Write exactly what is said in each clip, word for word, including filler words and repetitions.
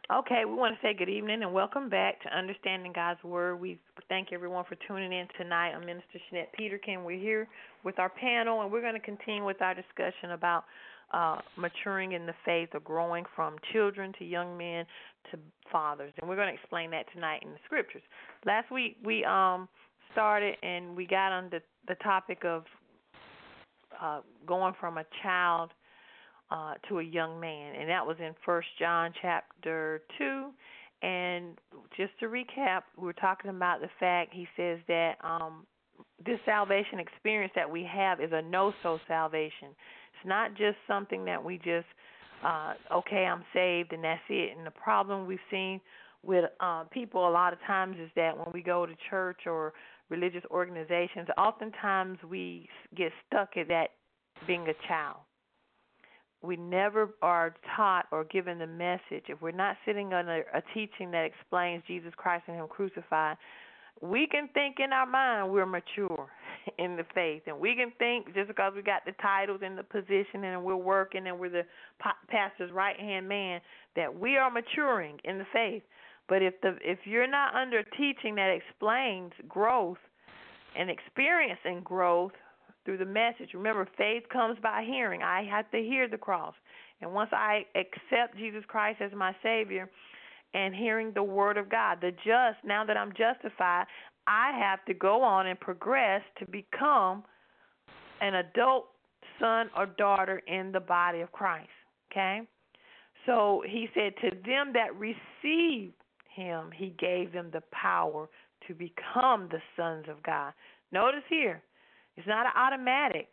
Okay, we want to say good evening and welcome back to Understanding God's Word. We thank everyone for tuning in tonight. I'm Minister Shanette Peterkin. We're here with our panel, and we're going to continue with our discussion about uh, maturing in the faith or growing from children to young men to fathers. And we're going to explain that tonight in the scriptures. Last week we um, started and we got on the, the topic of uh, going from a child uh, to a young man, and that was in First John chapter two. And just to recap, we were talking about the fact he says that um, this salvation experience that we have is a no-so salvation. It's not just something that we just uh, okay, I'm saved and that's it. And the problem we've seen with uh, people a lot of times is that when we go to church or religious organizations, oftentimes we get stuck at that being a child. We never are taught or given the message. If we're not sitting on a, a teaching that explains Jesus Christ and Him crucified, we can think in our mind we're mature in the faith. And we can think just because we got the titles and the position and we're working and we're the pastor's right-hand man that we are maturing in the faith. But if the if you're not under teaching that explains growth and experiencing growth through the message. Remember, faith comes by hearing. I have to hear the cross. And once I accept Jesus Christ as my Savior and hearing the Word of God, the just, now that I'm justified, I have to go on and progress to become an adult son or daughter in the body of Christ. Okay? So he said, to them that received Him, He gave them the power to become the sons of God. Notice here, it's not an automatic.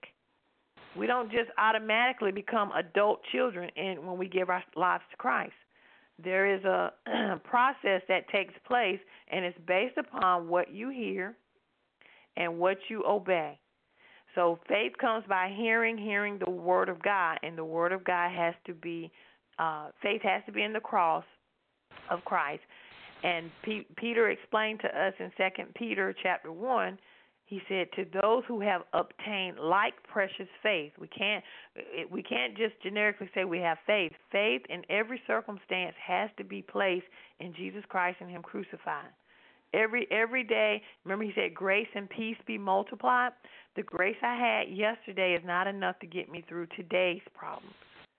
We don't just automatically become adult children in, when we give our lives to Christ. There is a process that takes place, and it's based upon what you hear and what you obey. So faith comes by hearing, hearing the Word of God, and the Word of God has to be, uh, faith has to be in the cross of Christ. And P- Peter explained to us in Second Peter chapter one, he said, to those who have obtained like precious faith. We can't we can't just generically say we have faith. Faith in every circumstance has to be placed in Jesus Christ and Him crucified. Every every day, remember he said, grace and peace be multiplied. The grace I had yesterday is not enough to get me through today's problems.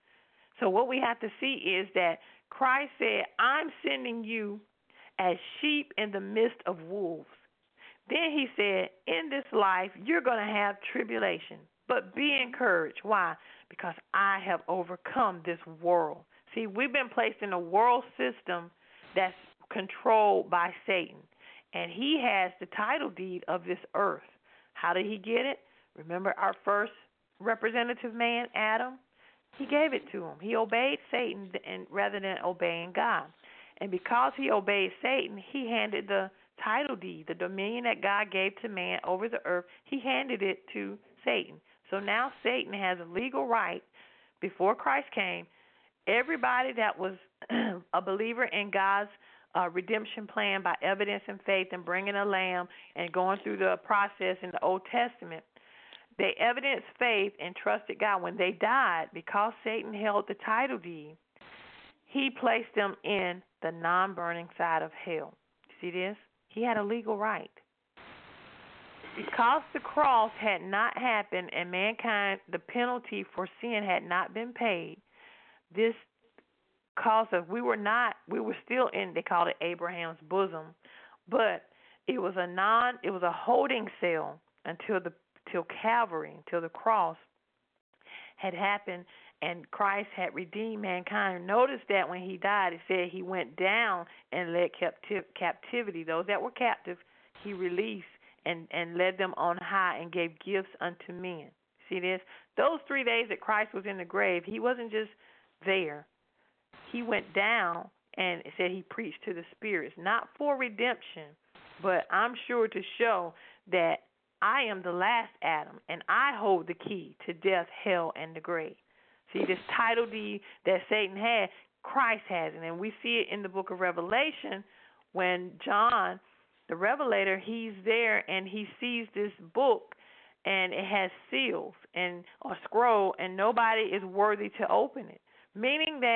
So what we have to see is that Christ said, I'm sending you as sheep in the midst of wolves. Then he said, in this life, you're going to have tribulation, but be encouraged. Why? Because I have overcome this world. See, we've been placed in a world system that's controlled by Satan, and he has the title deed of this earth. How did he get it? Remember our first representative man, Adam? He gave it to him. He obeyed Satan and rather than obeying God. And because he obeyed Satan, he handed the title deed, the dominion that God gave to man over the earth, he handed it to Satan. So now Satan has a legal right, before Christ came, everybody that was a believer in God's uh, redemption plan by evidence and faith and bringing a lamb and going through the process in the Old Testament, they evidenced faith and trusted God. When they died, because Satan held the title deed, he placed them in the non-burning side of hell. See this? He had a legal right. Because the cross had not happened and mankind, the penalty for sin had not been paid, this caused us, we were not, we were still in, they called it Abraham's bosom, but it was a non, it was a holding cell until the, till Calvary, until the cross had happened and Christ had redeemed mankind. Notice that when he died, it said he went down and led captiv- captivity. Those that were captive, he released and, and led them on high and gave gifts unto men. See this? Those three days that Christ was in the grave, he wasn't just there. He went down and it said he preached to the spirits, not for redemption, but I'm sure to show that I am the last Adam, and I hold the key to death, hell, and the grave. See, this title deed that Satan had, Christ has it. And we see it in the book of Revelation when John, the Revelator, he's there and he sees this book and it has seals and a scroll and nobody is worthy to open it. Meaning that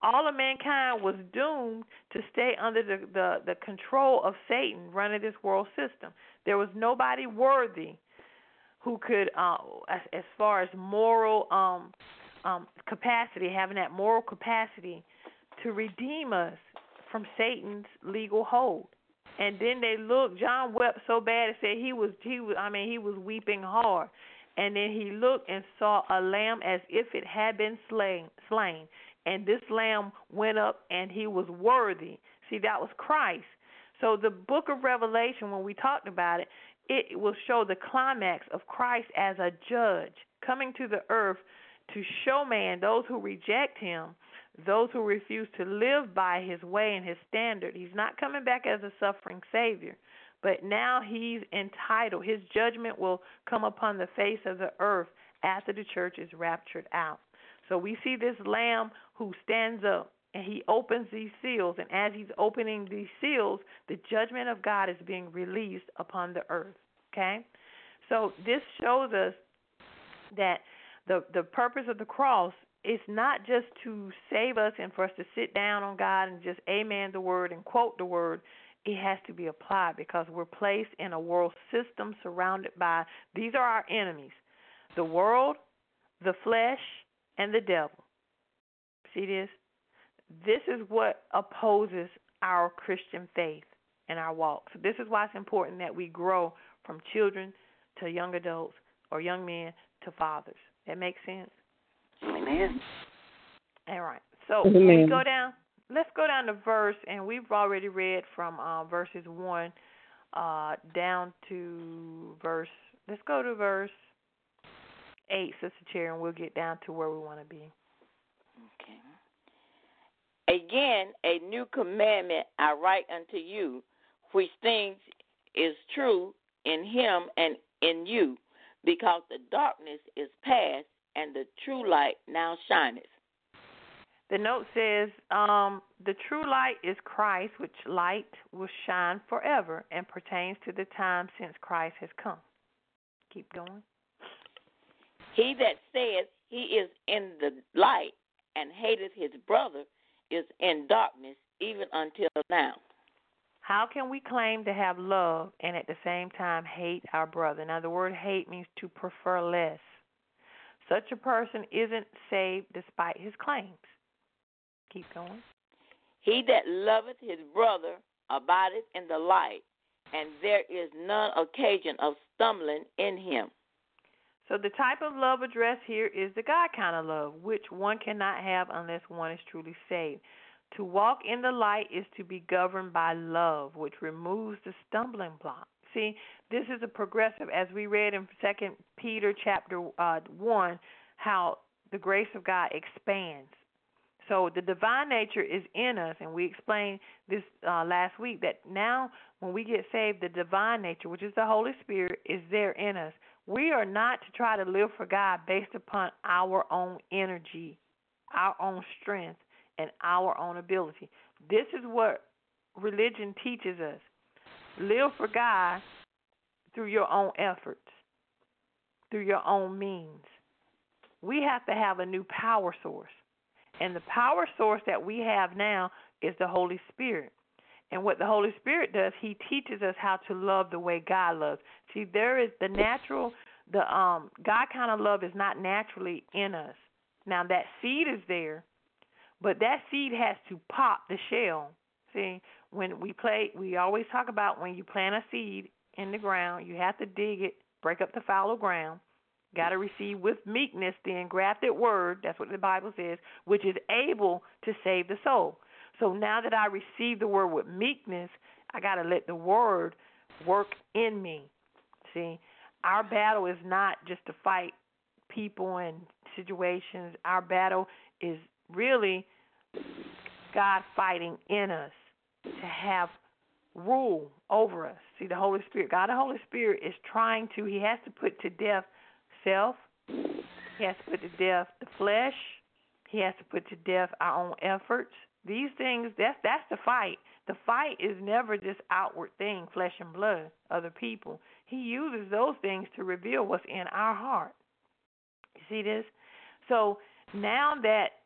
all of mankind was doomed to stay under the, the, the control of Satan running this world system. There was nobody worthy who could, uh, as, as far as moral um, um, capacity, having that moral capacity to redeem us from Satan's legal hold. And then they looked. John wept so bad and said he was he was I mean he was weeping hard. And then he looked and saw a lamb as if it had been slain. Slain. And this lamb went up, and he was worthy. See, that was Christ. So the book of Revelation, when we talked about it, it will show the climax of Christ as a judge coming to the earth to show man, those who reject him, those who refuse to live by his way and his standard. He's not coming back as a suffering Savior, but now he's entitled. His judgment will come upon the face of the earth after the church is raptured out. So we see this lamb who stands up, and he opens these seals, and as he's opening these seals, the judgment of God is being released upon the earth. Okay? So this shows us that the the purpose of the cross is not just to save us and for us to sit down on God and just amen the word and quote the word. It has to be applied because we're placed in a world system surrounded by, these are our enemies, the world, the flesh, and the devil. See this? This is what opposes our Christian faith and our walk. So this is why it's important that we grow from children to young adults or young men to fathers. That makes sense? Amen. All right. So Amen. we go down. Let's go down to verse, and we've already read from uh, verses one uh, down to verse. Let's go to verse eight, Sister Cherry, and we'll get down to where we want to be. Okay. Again, a new commandment I write unto you, which things is true in him and in you, because the darkness is past, and the true light now shineth. The note says, um, the true light is Christ, which light will shine forever and pertains to the time since Christ has come. Keep going. He that saith he is in the light and hateth his brother is in darkness even until now. How can we claim to have love and at the same time hate our brother? Now, the word hate means to prefer less. Such a person isn't saved despite his claims. Keep going. He that loveth his brother abideth in the light, and there is none occasion of stumbling in him. So the type of love addressed here is the God kind of love, which one cannot have unless one is truly saved. To walk in the light is to be governed by love, which removes the stumbling block. See, this is a progressive, as we read in Second Peter chapter uh, one, how the grace of God expands. So the divine nature is in us, and we explained this uh, last week that now when we get saved, the divine nature, which is the Holy Spirit, is there in us. We are not to try to live for God based upon our own energy, our own strength, and our own ability. This is what religion teaches us. Live for God through your own efforts, through your own means. We have to have a new power source. And the power source that we have now is the Holy Spirit. And what the Holy Spirit does, he teaches us how to love the way God loves. See, there is the natural, the um God kind of love is not naturally in us. Now, that seed is there, but that seed has to pop the shell. See, when we play, we always talk about when you plant a seed in the ground, you have to dig it, break up the fallow ground. Got to receive with meekness the engrafted word, that's what the Bible says, which is able to save the soul. So now that I receive the word with meekness, I got to let the word work in me. See, our battle is not just to fight people and situations. Our battle is really God fighting in us to have rule over us. See, the Holy Spirit, God the Holy Spirit is trying to, he has to put to death self. He has to put to death the flesh. He has to put to death our own efforts. These things, that's, that's the fight. The fight is never just outward thing, flesh and blood, other people. He uses those things to reveal what's in our heart. You see this? So now that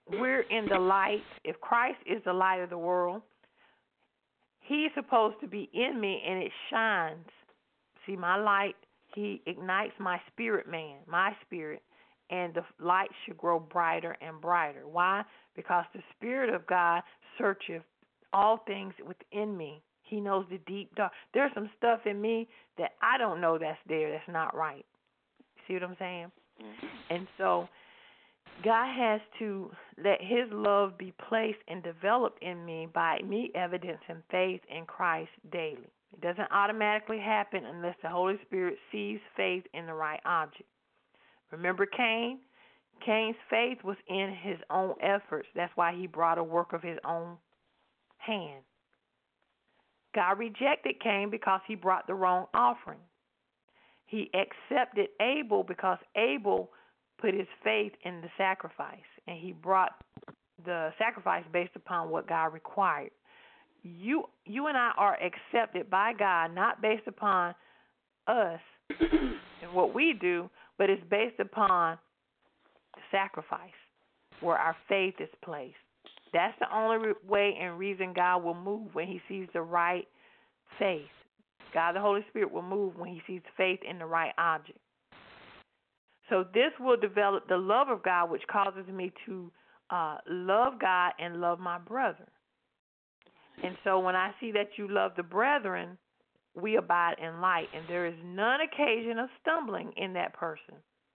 we're in the light, if Christ is the light of the world, he's supposed to be in me and it shines. See, my light, he ignites my spirit man, my spirit, and the light should grow brighter and brighter. Why? Because the Spirit of God searcheth all things within me. He knows the deep dark. There's some stuff in me that I don't know that's there, that's not right. See what I'm saying? Mm-hmm. And so God has to let his love be placed and developed in me by me evidencing faith in Christ daily. It doesn't automatically happen unless the Holy Spirit sees faith in the right object. Remember Cain? Cain's faith was in his own efforts. That's why he brought a work of his own hand. God rejected Cain because he brought the wrong offering. He accepted Abel because Abel put his faith in the sacrifice, and he brought the sacrifice based upon what God required. You you and I are accepted by God not based upon us and what we do, but it's based upon the sacrifice where our faith is placed. That's the only way and reason God will move when he sees the right faith. God, the Holy Spirit, will move when he sees faith in the right object. So this will develop the love of God, which causes me to uh, love God and love my brother. And so when I see that you love the brethren, we abide in light, and there is none occasion of stumbling in that person.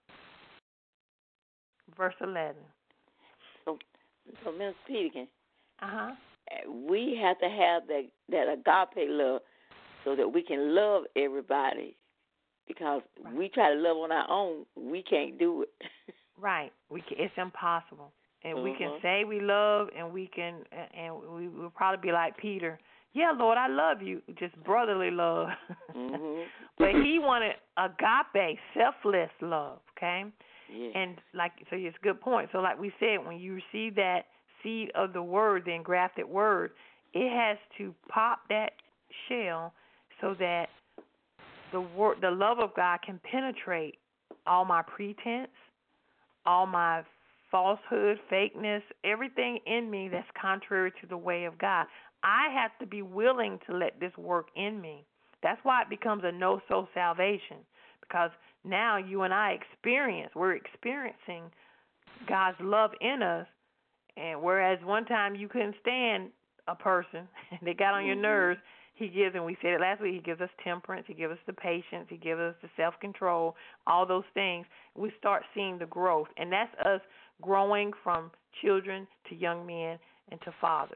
Verse eleven. So, so Miz Peterkin, uh-huh. we have to have that, that agape love so that we can love everybody. Because right. we try to love on our own, we can't do it. Right. We can, it's impossible. And mm-hmm. we can say we love, and we can, and we will probably be like Peter. Yeah, Lord, I love you. Just brotherly love. Mm-hmm. But he wanted agape, selfless love. Okay. Yeah. And like, so it's a good point. So like we said, when you receive that seed of the word, the engrafted word, it has to pop that shell so that the word, the love of God can penetrate all my pretense, all my falsehood, fakeness, everything in me that's contrary to the way of God. I have to be willing to let this work in me. That's why it becomes a no-so salvation, because now you and I experience, we're experiencing God's love in us, and whereas one time you couldn't stand a person, they got on your mm-hmm. nerves, he gives, and we said it last week, he gives us temperance, he gives us the patience, he gives us the self-control, all those things. We start seeing the growth, and that's us growing from children to young men and to fathers.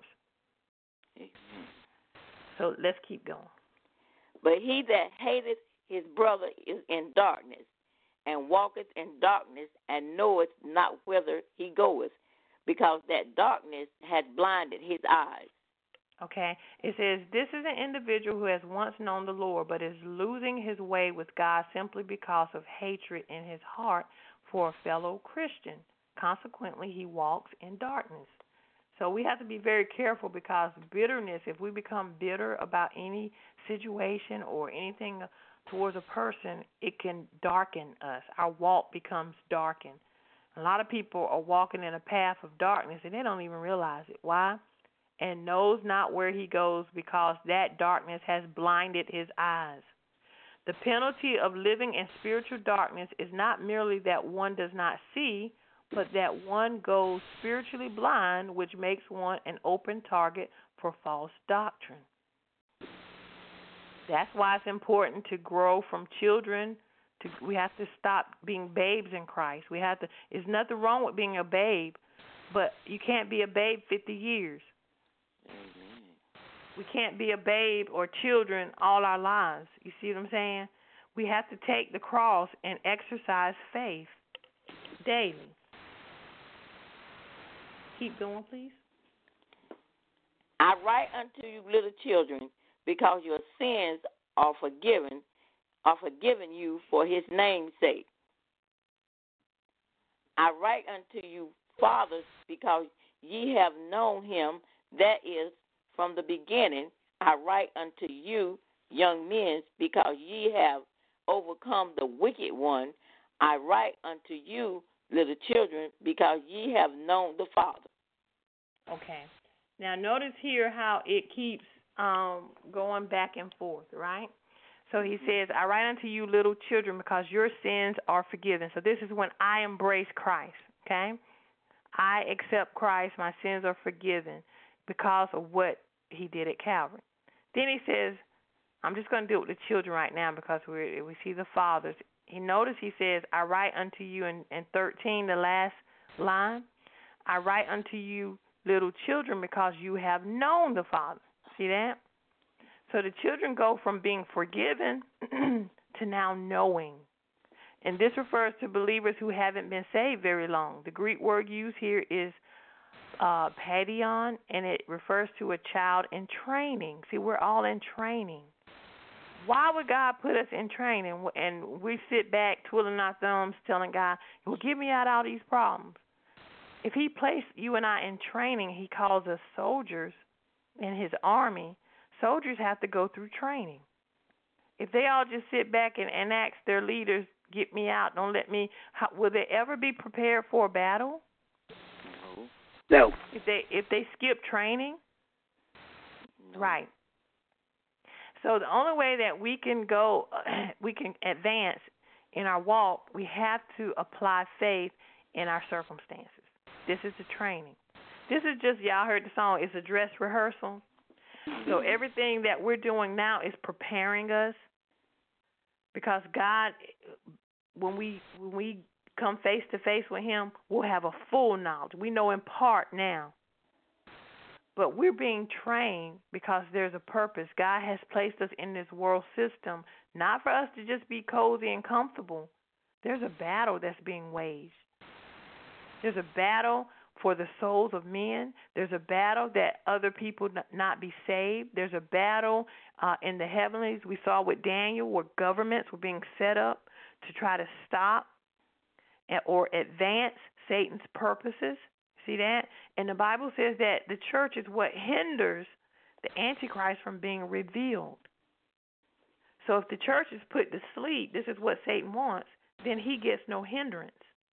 So let's keep going. But he that hateth his brother is in darkness, and walketh in darkness, and knoweth not whither he goeth, because that darkness had blinded his eyes. Okay, it says, this is an individual who has once known the Lord, but is losing his way with God simply because of hatred in his heart for a fellow Christian. Consequently, he walks in darkness. So we have to be very careful, because bitterness, if we become bitter about any situation or anything towards a person, it can darken us. Our walk becomes darkened. A lot of people are walking in a path of darkness, and they don't even realize it. Why? And knows not where he goes, because that darkness has blinded his eyes. The penalty of living in spiritual darkness is not merely that one does not see, but that one goes spiritually blind, which makes one an open target for false doctrine. That's why it's important to grow from children. To, we have to stop being babes in Christ. We have to. There's nothing wrong with being a babe, but you can't be a babe fifty years. We can't be a babe or children all our lives. You see what I'm saying? We have to take the cross and exercise faith daily. Keep going, please. I write unto you, little children, because your sins are forgiven, are forgiven you for his name's sake. I write unto you, fathers, because ye have known him that is from the beginning. I write unto you, young men, because ye have overcome the wicked one. I write unto you, little children, because ye have known the Father. Okay. Now notice here how it keeps um, going back and forth, right? So he says, I write unto you, little children, because your sins are forgiven. So this is when I embrace Christ, okay? I accept Christ. My sins are forgiven because of what he did at Calvary. Then he says, I'm just going to deal with the children right now because we we see the fathers. He notice he says, I write unto you in, in thirteen, the last line, I write unto you, little children, because you have known the Father. See that? So the children go from being forgiven to now knowing. And this refers to believers who haven't been saved very long. The Greek word used here is uh, paidion, and it refers to a child in training. See, we're all in training. Why would God put us in training? And we sit back twiddling our thumbs telling God, well, get me out of all these problems. If he placed you and I in training, he calls us soldiers in his army. Soldiers have to go through training. If they all just sit back and, and ask their leaders, get me out, don't let me, how, will they ever be prepared for a battle? No. If they if they skip training? No. Right. So the only way that we can go, we can advance in our walk, we have to apply faith in our circumstances. This is the training. This is just, y'all heard the song, it's a dress rehearsal. So everything that we're doing now is preparing us, because God, when we when we come face to face with him, we'll have a full knowledge. We know in part now. But we're being trained because there's a purpose. God has placed us in this world system, not for us to just be cozy and comfortable. There's a battle that's being waged. There's a battle for the souls of men. There's a battle that other people not be saved. There's a battle uh, in the heavenlies. We saw with Daniel where governments were being set up to try to stop or advance Satan's purposes. See that? And the Bible says that the church is what hinders the Antichrist from being revealed. So if the church is put to sleep, this is what Satan wants, then he gets no hindrance.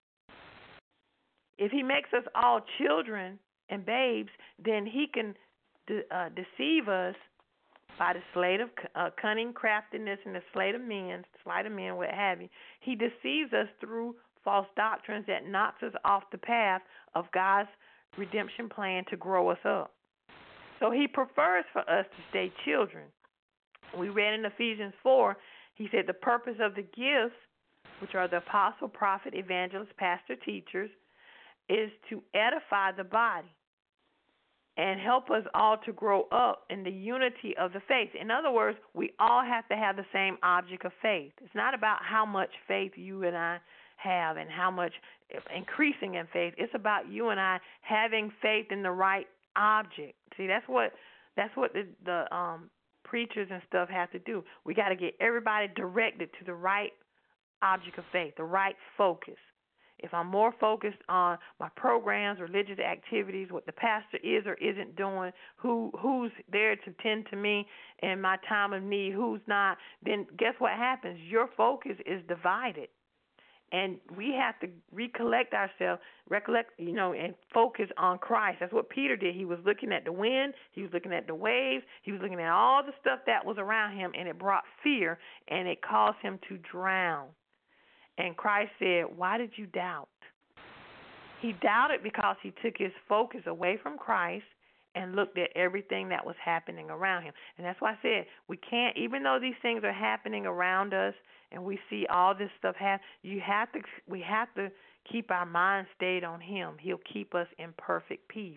If he makes us all children and babes, then he can de- uh, deceive us by the sleight of uh, cunning craftiness and the sleight of men, sleight of men, what have you. He deceives us through false doctrines that knocks us off the path of God's redemption plan to grow us up. So he prefers for us to stay children. We read in Ephesians four, he said the purpose of the gifts, which are the apostle, prophet, evangelist, pastor, teachers, is to edify the body and help us all to grow up in the unity of the faith. In other words, we all have to have the same object of faith. It's not about how much faith you and I have and how much increasing in faith. It's about you and I having faith in the right object. See, that's what that's what the, the um, preachers and stuff have to do. We got to get everybody directed to the right object of faith, the right focus. If I'm more focused on my programs, religious activities, what the pastor is or isn't doing, who who's there to tend to me in my time of need, who's not, then guess what happens? Your focus is divided. And we have to recollect ourselves, recollect, you know, and focus on Christ. That's what Peter did. He was looking at the wind. He was looking at the waves. He was looking at all the stuff that was around him, and it brought fear, and it caused him to drown. And Christ said, why did you doubt? He doubted because he took his focus away from Christ and looked at everything that was happening around him. And that's why I said we can't, even though these things are happening around us and we see all this stuff happen, you have to, we have to keep our mind stayed on him. He'll keep us in perfect peace.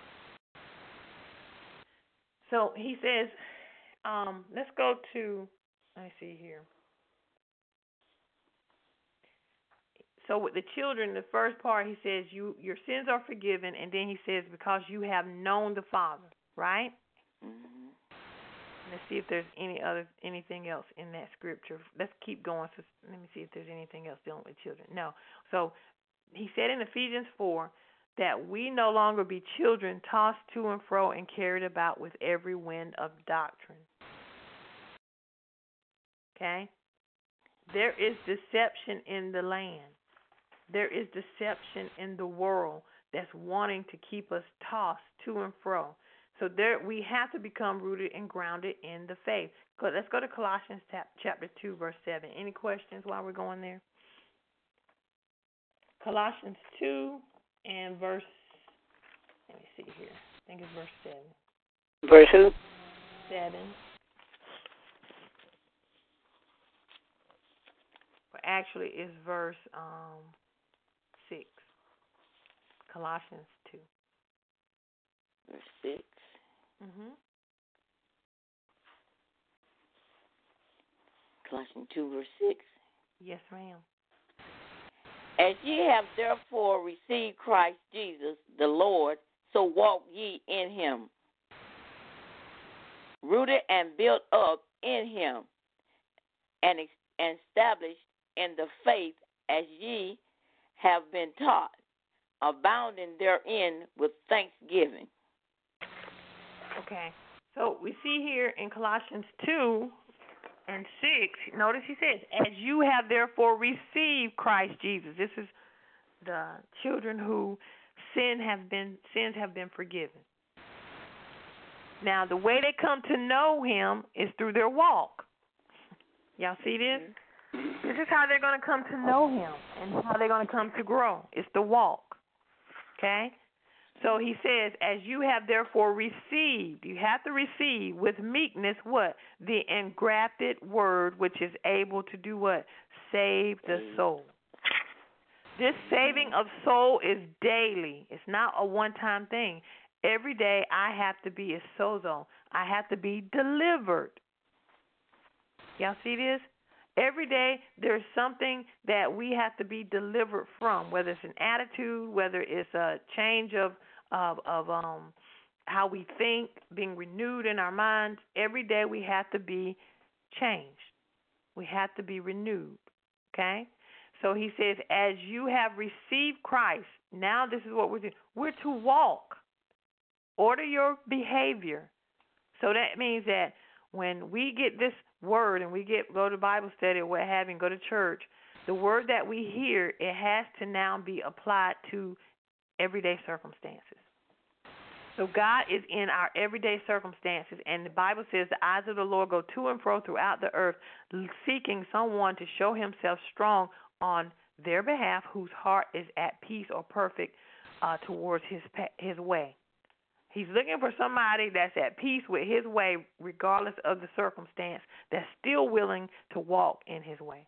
So he says, um, let's go to, let me see here. So with the children, the first part, he says, "You your sins are forgiven," and then he says, "because you have known the Father," right? Mm-hmm. Let's see if there's any other anything else in that scripture. Let's keep going. So let me see if there's anything else dealing with children. No. So he said in Ephesians four that we no longer be children tossed to and fro and carried about with every wind of doctrine. Okay? There is deception in the land. There is deception in the world that's wanting to keep us tossed to and fro. So there, we have to become rooted and grounded in the faith. Let's go to Colossians chapter two, verse seven. Any questions while we're going there? Colossians two and verse, let me see here. I think it's verse seven. Verse who? Seven. Well, actually, it's verse um, six. Colossians two. Verse six. Mhm. Colossians two, verse six. Yes, ma'am. As ye have therefore received Christ Jesus the Lord, so walk ye in him, rooted and built up in him, and, and established in the faith as ye have been taught, abounding therein with thanksgiving. Okay. So we see here in Colossians two and six, notice he says, as you have therefore received Christ Jesus. This is the children who sin have been sins have been forgiven. Now, the way they come to know him is through their walk. Y'all see this? This is how they're going to come to know him and how they're going to come to grow. It's the walk. Okay? So he says, as you have therefore received, you have to receive with meekness what? The engrafted word, which is able to do what? Save the soul. This saving of soul is daily. It's not a one-time thing. Every day I have to be a sozo. I have to be delivered. Y'all see this? Every day there's something that we have to be delivered from, whether it's an attitude, whether it's a change of of, of um how we think, being renewed in our minds. Every day we have to be changed. We have to be renewed. Okay? So he says, as you have received Christ, now this is what we're doing. We're to walk. Order your behavior. So that means that when we get this word and we get go to Bible study or what have you, go to church, the word that we hear, it has to now be applied to everyday circumstances. So God is in our everyday circumstances, and the Bible says the eyes of the Lord go to and fro throughout the earth, seeking someone to show himself strong on their behalf, whose heart is at peace or perfect uh, towards his his way. He's looking for somebody that's at peace with his way, regardless of the circumstance, that's still willing to walk in his way.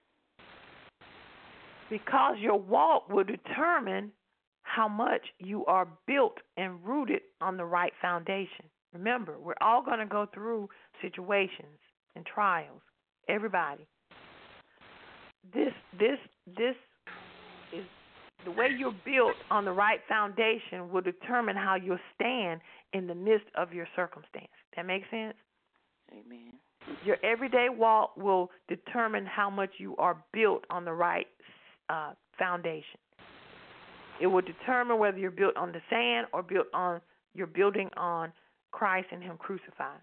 Because your walk will determine how much you are built and rooted on the right foundation. Remember, we're all going to go through situations and trials. Everybody. This, this, this is the way you're built on the right foundation will determine how you'll stand in the midst of your circumstance. That makes sense? Amen. Your everyday walk will determine how much you are built on the right uh, foundation. It will determine whether you're built on the sand or built on you're building on Christ and Him crucified.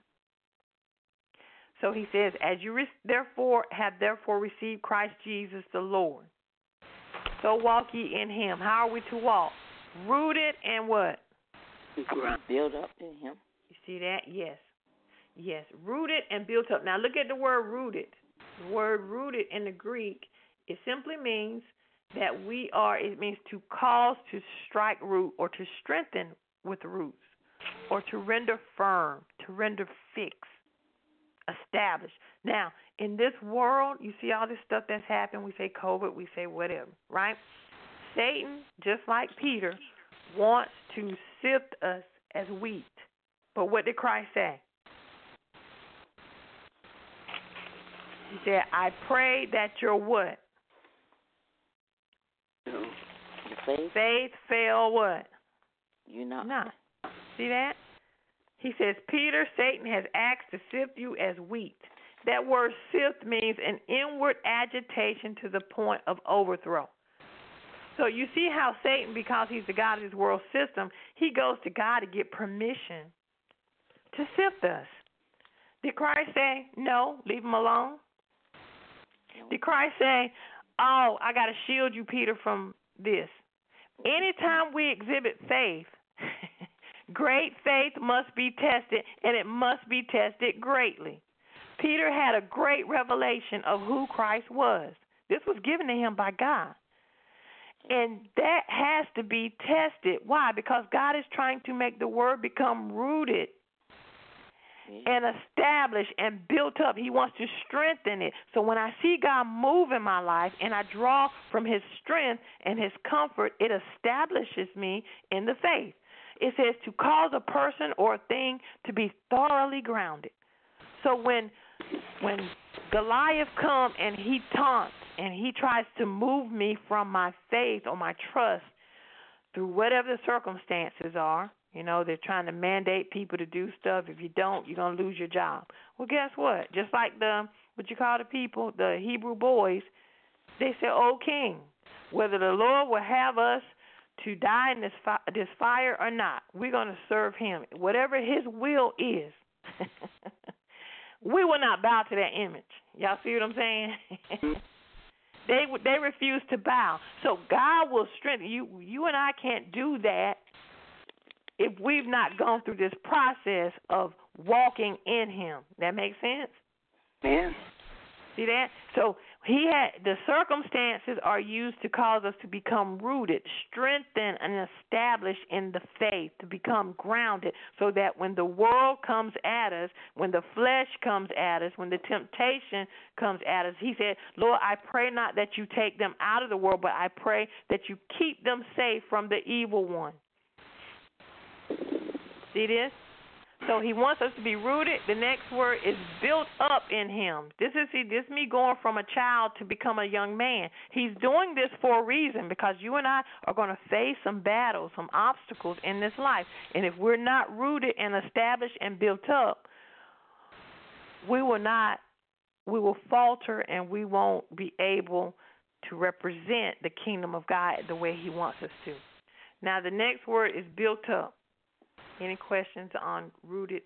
So he says, as you re- therefore have therefore received Christ Jesus the Lord, so walk ye in Him. How are we to walk? Rooted and what? Build up in Him. You see that? Yes. Yes. Rooted and built up. Now look at the word rooted. The word rooted in the Greek, it simply means that we are, it means to cause to strike root or to strengthen with roots or to render firm, to render fixed, established. Now, in this world, you see all this stuff that's happened. We say COVID, we say whatever, right? Satan, just like Peter, wants to sift us as wheat. But what did Christ say? He said, I pray that your what? Faith. Faith fail what? You not. Not. See that? He says, Peter, Satan has asked to sift you as wheat. That word sift means an inward agitation to the point of overthrow. So you see how Satan, because he's the God of this world system, he goes to God to get permission to sift us. Did Christ say, no, leave him alone? Did Christ say, Oh, I got to shield you, Peter, from this. Anytime we exhibit faith, great faith must be tested, and it must be tested greatly. Peter had a great revelation of who Christ was. This was given to him by God. And that has to be tested. Why? Because God is trying to make the word become rooted and established and built up. He wants to strengthen it. So when I see God move in my life and I draw from his strength and his comfort, it establishes me in the faith. It says to cause a person or a thing to be thoroughly grounded. So when when Goliath comes and he taunts and he tries to move me from my faith or my trust through whatever the circumstances are, you know, they're trying to mandate people to do stuff. If you don't, you're going to lose your job. Well, guess what? Just like the, what you call the people, the Hebrew boys, they said, "O king, whether the Lord will have us to die in this, fi- this fire or not, we're going to serve him. Whatever his will is." We will not bow to that image. Y'all see what I'm saying? they they refuse to bow. So God will strengthen you. You and I can't do that if we've not gone through this process of walking in him. That makes sense? Yeah. See that? So he had the circumstances are used to cause us to become rooted, strengthened, and established in the faith, to become grounded, so that when the world comes at us, when the flesh comes at us, when the temptation comes at us, he said, "Lord, I pray not that you take them out of the world, but I pray that you keep them safe from the evil one." See this? So he wants us to be rooted. The next word is built up in him. This is see, this is me going from a child to become a young man. He's doing this for a reason, because you and I are going to face some battles, some obstacles in this life. And if we're not rooted and established and built up, we will not, we will falter, and we won't be able to represent the kingdom of God the way he wants us to. Now, the next word is built up. Any questions on rooted?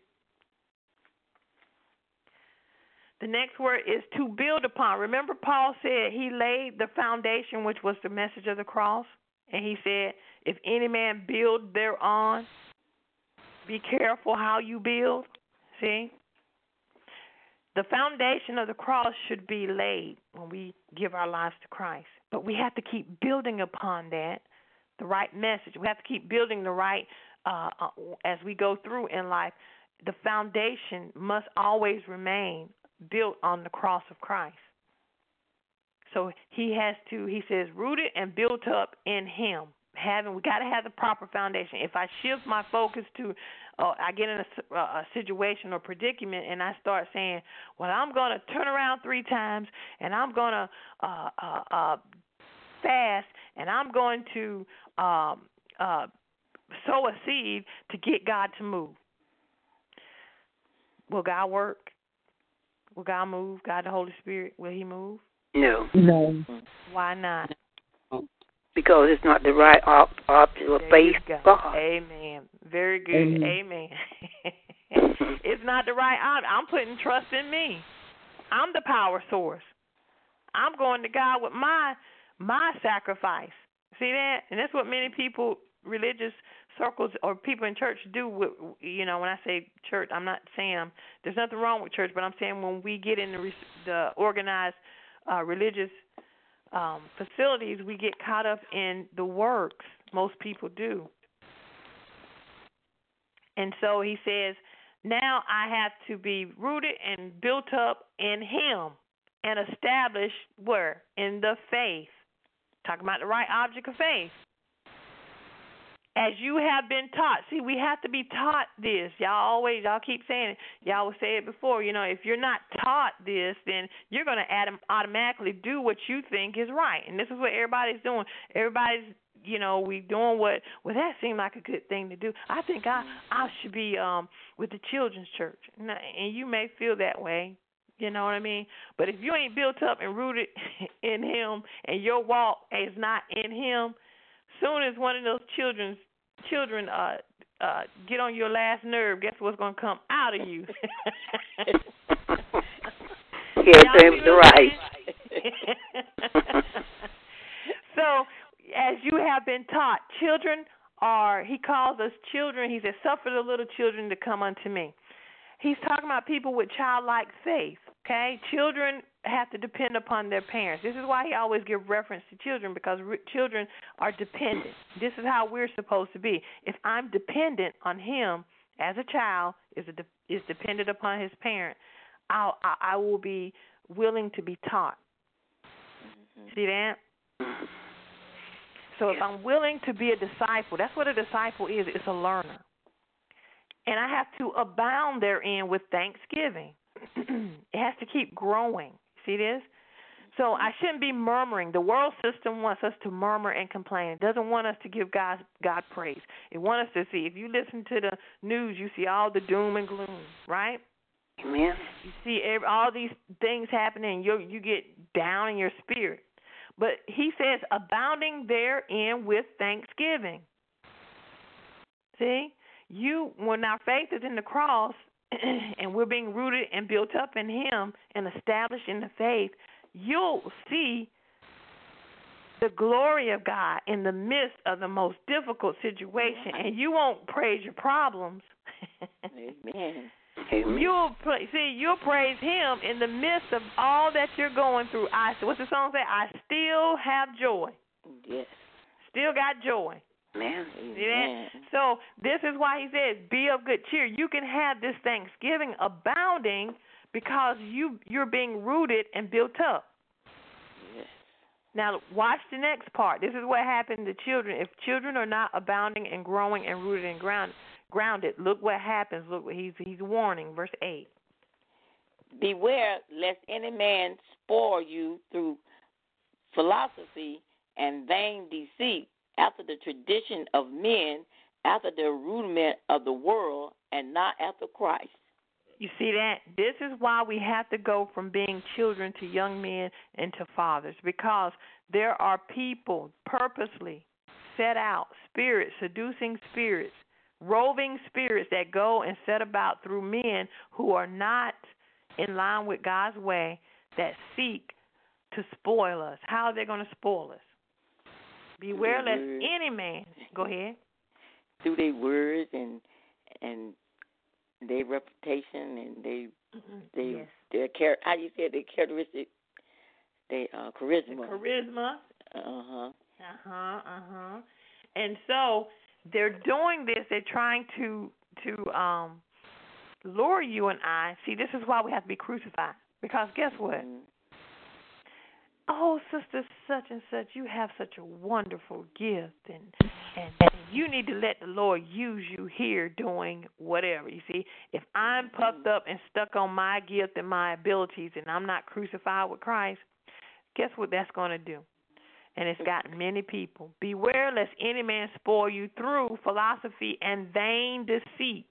The next word is to build upon. Remember, Paul said he laid the foundation, which was the message of the cross. And he said, if any man build thereon, be careful how you build. See? The foundation of the cross should be laid when we give our lives to Christ. But we have to keep building upon that, the right message. We have to keep building the right Uh, uh, as we go through in life. The foundation must always remain built on the cross of Christ. So he has to, he says, rooted and built up in him. Having, we got to have the proper foundation. If I shift my focus to, uh, I get in a, a situation or predicament, and I start saying, well, I'm going to turn around three times, and I'm going to uh, uh, uh, fast, and I'm going to um, uh, sow a seed to get God to move. Will God work? Will God move? God, the Holy Spirit, will he move? No. No. Why not? Because it's not the right op- option of faith. God. Amen. Very good. Amen. Amen. It's not the right option. I'm putting trust in me. I'm the power source. I'm going to God with my my sacrifice. See that? And that's what many people, religious circles or people in church do. With, you know, when I say church, I'm not saying I'm, there's nothing wrong with church, but I'm saying when we get in the, the organized uh, religious um, facilities, we get caught up in the works. Most people do. And so he says, now I have to be rooted and built up in him and established where? In the faith. Talking about the right object of faith. As you have been taught. See, we have to be taught this. Y'all always, y'all keep saying it. Y'all will say it before. You know, if you're not taught this, then you're going to automatically do what you think is right. And this is what everybody's doing. Everybody's, you know, we doing what, well, that seemed like a good thing to do. I think I, I should be um with the children's church. And you may feel that way. You know what I mean? But if you ain't built up and rooted in him and your walk is not in him, soon as one of those children's children uh, uh, get on your last nerve, guess what's going to come out of you? Yes, David, right. as you have been taught. Children are, he calls us children. He says, suffer the little children to come unto me. He's talking about people with childlike faith, okay? Children have to depend upon their parents. This is why he always gives reference to children, because re- children are dependent. This is how we're supposed to be. If I'm dependent on him as a child, is a de- is dependent upon his parent, I'll, I, I will be willing to be taught. Mm-hmm. See that? So if I'm willing to be a disciple, that's what a disciple is. It's a learner. And I have to abound therein with thanksgiving. It has to keep growing. See this? So I shouldn't be murmuring. The world system wants us to murmur and complain. It doesn't want us to give God, God praise. It wants us to see. If you listen to the news, you see all the doom and gloom, right? Amen. You see every, all these things happening, you you get down in your spirit. But he says, abounding therein with thanksgiving. See? You, when our faith is in the cross and we're being rooted and built up in him and established in the faith, you'll see the glory of God in the midst of the most difficult situation, and you won't praise your problems. Amen. You'll pra- see, you'll praise him in the midst of all that you're going through. I, what's the song say? I still have joy. Yes. Still got joy. Amen. See that? So this is why he says, be of good cheer. You can have this thanksgiving abounding because you, you're being rooted and built up. Yes. Now, watch the next part. This is what happened to children. If children are not abounding and growing and rooted and ground, grounded, look what happens. Look what he's, he's warning, verse eight. Beware lest any man spoil you through philosophy and vain deceit, after the tradition of men, after the rudiment of the world, and not after Christ. You see that? This is why we have to go from being children to young men and to fathers, because there are people purposely set out, spirits, seducing spirits, roving spirits that go and set about through men who are not in line with God's way, that seek to spoil us. How are they going to spoil us? Beware lest any man. Go ahead. Through their words and and their reputation and they mm-hmm. they yes. their char- how you say their characteristic, their uh, charisma. The charisma. Uh huh. Uh huh. Uh huh. And so they're doing this. They're trying to to um lure you and I. See, this is why we have to be crucified. Because guess what? Mm-hmm. Oh, sister such and such, you have such a wonderful gift, and, and and you need to let the Lord use you here doing whatever. You see, if I'm puffed up and stuck on my gift and my abilities and I'm not crucified with Christ, guess what that's going to do? And it's gotten many people. Beware lest any man spoil you through philosophy and vain deceit.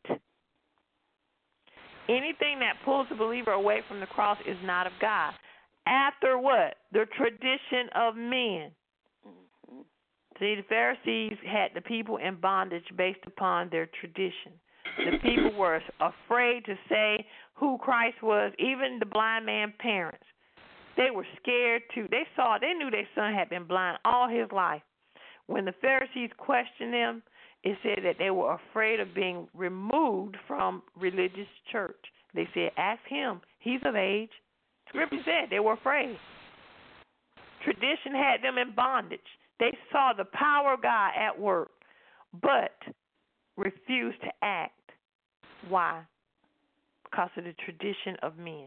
Anything that pulls the believer away from the cross is not of God. After what? The tradition of men. Mm-hmm. See, the Pharisees had the people in bondage based upon their tradition. The people were afraid to say who Christ was, even the blind man's parents. They were scared to. They saw, they knew their son had been blind all his life. When the Pharisees questioned them, it said that they were afraid of being removed from religious church. They said, ask him. He's of age. Scripture said they were afraid. Tradition had them in bondage. They saw the power of God at work, but refused to act. Why? Because of the tradition of men.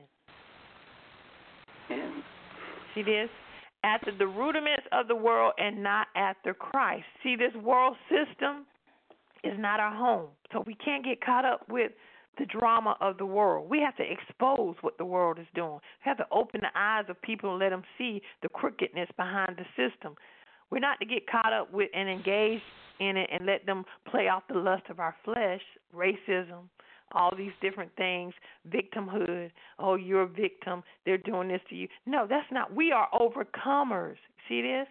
Yeah. See this? After the rudiments of the world and not after Christ. See, this world system is not our home. So we can't get caught up with the drama of the world. We have to expose what the world is doing. We have to open the eyes of people and let them see the crookedness behind the system. We're not to get caught up with and engage in it and let them play off the lust of our flesh, racism, all these different things, victimhood. Oh, you're a victim. They're doing this to you. No, that's not. We are overcomers. See this?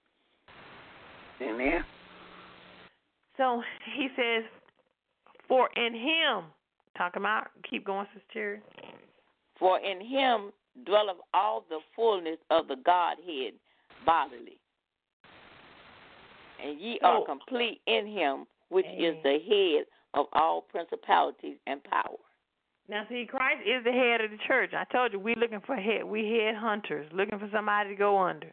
Amen. So he says, for in him, talking about, keep going, Sister Cherry. For in him dwelleth all the fullness of the Godhead bodily. And ye so, are complete in him, which amen. is the head of all principalities and power. Now, see, Christ is the head of the church. I told you, we're looking for head. We head hunters, looking for somebody to go under.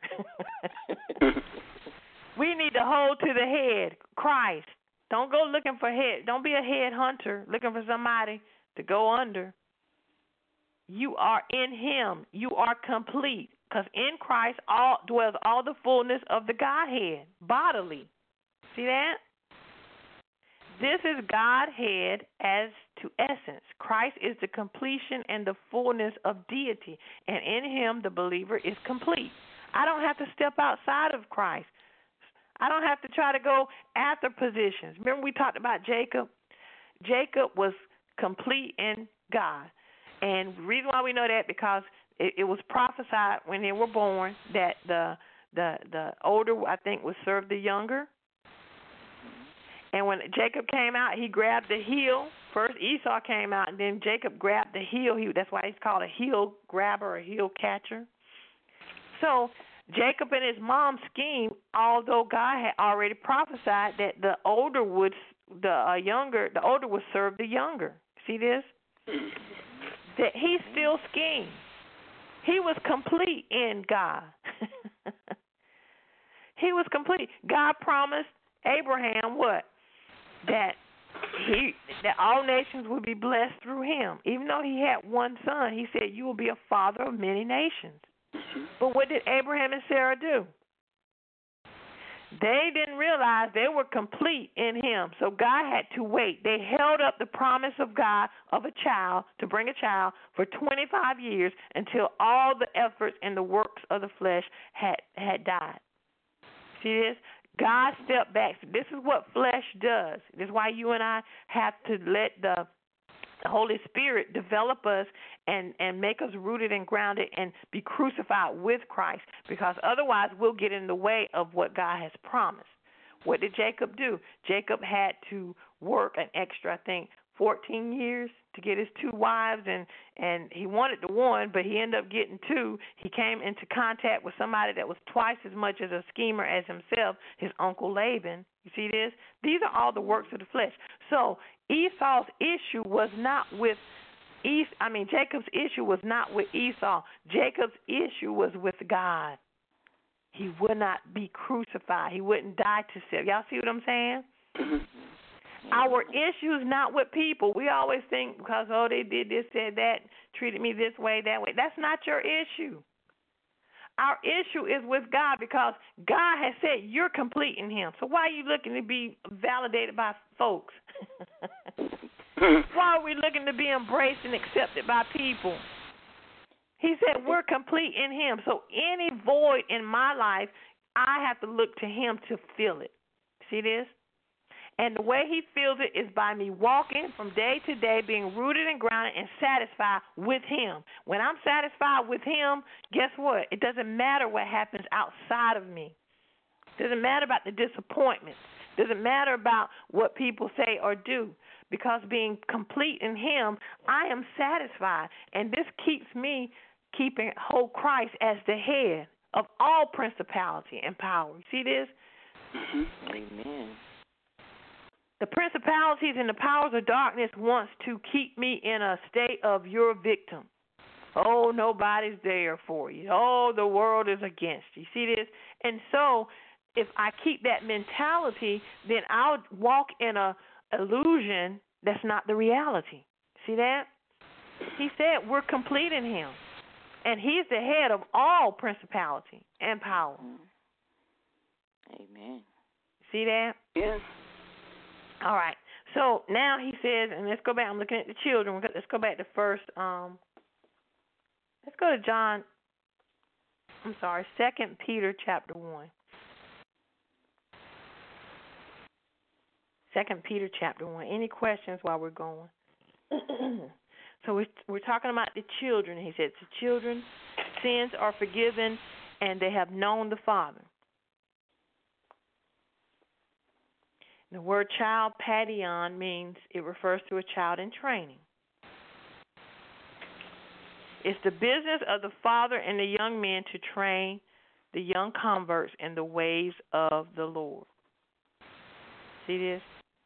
We need to hold to the head, Christ. Don't go looking for head. Don't be a head hunter looking for somebody to go under. You are in him. You are complete. Because in Christ all dwells all the fullness of the Godhead, bodily. See that? This is Godhead as to essence. Christ is the completion and the fullness of deity. And in him, the believer is complete. I don't have to step outside of Christ. I don't have to try to go after positions. Remember we talked about Jacob? Jacob was complete in God. And the reason why we know that, because it, it was prophesied when they were born that the the the older, I think, would serve the younger. And when Jacob came out, he grabbed the heel. First Esau came out, and then Jacob grabbed the heel. He, that's why he's called a heel grabber, a heel catcher. So Jacob and his mom schemed, although God had already prophesied that the older would, the uh, younger, the older would serve the younger. See this? That he still schemed. He was complete in God. He was complete. God promised Abraham what? That he that all nations would be blessed through him. Even though he had one son, he said, "You will be a father of many nations." But what did Abraham and Sarah do? They didn't realize they were complete in him. So God had to wait. They held up the promise of God of a child, to bring a child, for twenty-five years until all the efforts and the works of the flesh had, had died. See this? God stepped back. This is what flesh does. This is why you and I have to let the The Holy Spirit develop us and, and make us rooted and grounded and be crucified with Christ, because otherwise we'll get in the way of what God has promised. What did Jacob do? Jacob had to work an extra, I think, fourteen years to get his two wives, and, and he wanted the one, but he ended up getting two. He came into contact with somebody that was twice as much as a schemer as himself, his uncle Laban. You see this? These are all the works of the flesh. So Esau's issue was not with Es- I mean, Jacob's issue was not with Esau. Jacob's issue was with God. He would not be crucified. He wouldn't die to self. Y'all see what I'm saying? Our issue is not with people. We always think because, oh, they did this, said that, treated me this way, that way. That's not your issue. Our issue is with God, because God has said you're complete in him. So why are you looking to be validated by folks? Why are we looking to be embraced and accepted by people? He said we're complete in him. So any void in my life, I have to look to him to fill it. See this? And the way he fills it is by me walking from day to day, being rooted and grounded and satisfied with him. When I'm satisfied with him, guess what? It doesn't matter what happens outside of me. It doesn't matter about the disappointments. It doesn't matter about what people say or do. Because being complete in him, I am satisfied. And this keeps me keeping hold Christ as the head of all principality and power. You see this? Amen. The principalities and the powers of darkness wants to keep me in a state of you're a victim. Oh, nobody's there for you. Oh, the world is against you. See this? And so if I keep that mentality, then I'll walk in a illusion that's not the reality. See that? He said we're complete in him. And he's the head of all principality and power. Amen. See that? Yes. All right. So now he says, and let's go back. I'm looking at the children. Let's go back to first. Um, let's go to John. I'm sorry, Second Peter chapter one. Second Peter chapter one. Any questions while we're going? So we're, we're talking about the children. He said, the children, sins are forgiven, and they have known the Father. The word child, padion, means it refers to a child in training. It's the business of the father and the young men to train the young converts in the ways of the Lord. See this?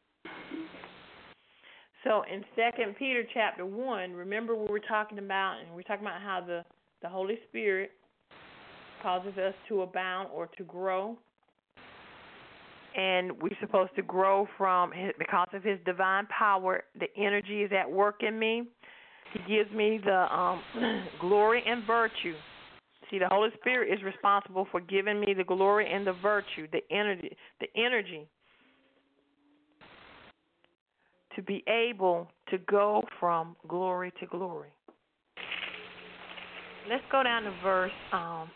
So in Second Peter chapter one, remember we were talking about, and we're talking about how the, the Holy Spirit causes us to abound or to grow. And we're supposed to grow from his, because of his divine power. The energy is at work in me. He gives me the um, glory and virtue. See, the Holy Spirit is responsible for giving me the glory and the virtue, the energy, the energy to be able to go from glory to glory. Let's go down to verse. Um,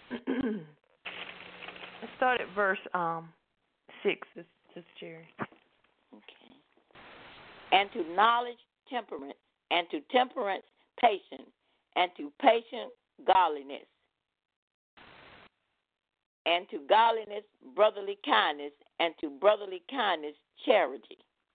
let's start at verse um, six, Sister Jerry. Okay. And to knowledge, temperance, and to temperance, patience, and to patience, godliness, and to godliness, brotherly kindness, and to brotherly kindness, charity.